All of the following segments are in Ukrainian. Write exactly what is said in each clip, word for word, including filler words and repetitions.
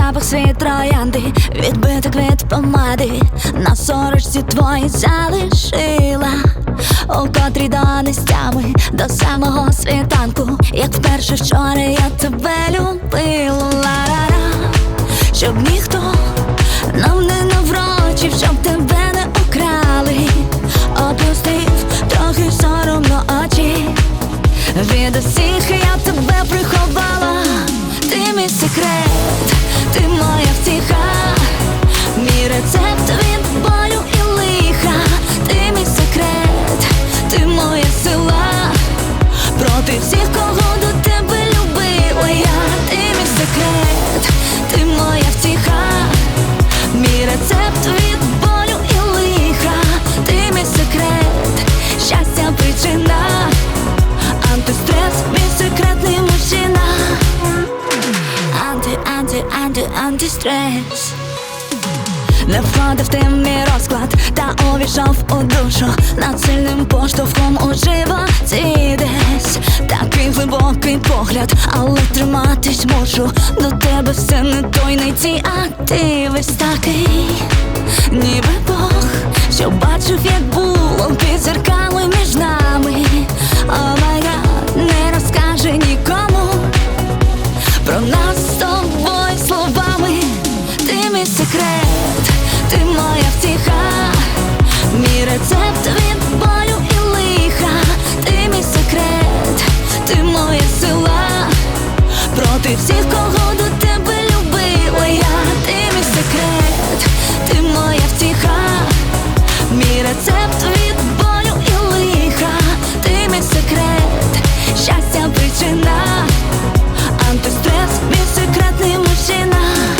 запах світ троянди, відбиток від помади на сорочці твої залишила, у котрій до нестями, до самого світанку, як вперше вчора я тебе любила. Ла-ла-ла. Щоб ніхто нам не наврочив, щоб тебе не украли, опустив трохи соромно очі. Від усіх я тебе приховала. Ти мій секрет, ти моя втіха, мій рецепт від болю і лиха. Ти мій секрет, ти моя сила, проти всіх, кого до тебе любила я. Ти мій секрет, ти моя втіха, мій рецепт від болю і лиха. Ти мій секрет, щастя причина, антистрес, мій секретний мужчина. Анти, анти, анти, антистрес. Не входив ти в мій розклад, та увійшов у душу над сильним поштовхом у животі десь. Такий глибокий погляд, але триматись мушу. До тебе все не той, не ті, а ти весь такий, ніби Бог, що бачив, як було під зеркалом між нами. О май гад, не розкаже нікому про нас з тобою словами. Ти мій секрет, ти моя втіха, мій рецепт від болю і лиха. Ти мій секрет, ти моя сила, проти всіх, кого до тебе любила я. Ти мій секрет, ти моя втіха, мій рецепт від болю і лиха. Ти мій секрет, щастя причина, антистрес, мій секретний мужчина.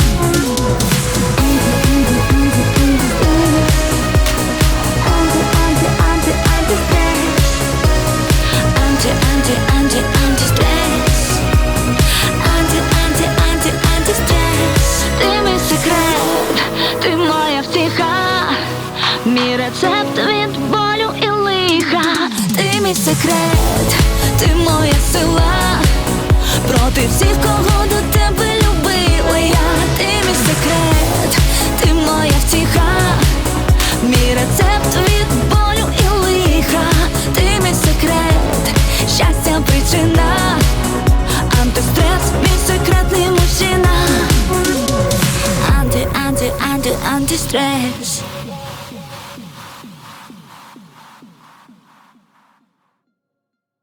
Мій рецепт від болю і лиха. Ти мій секрет, ти моя сила, проти всіх, кого до тебе любила я. Ти мій секрет, ти моя втіха, мій рецепт від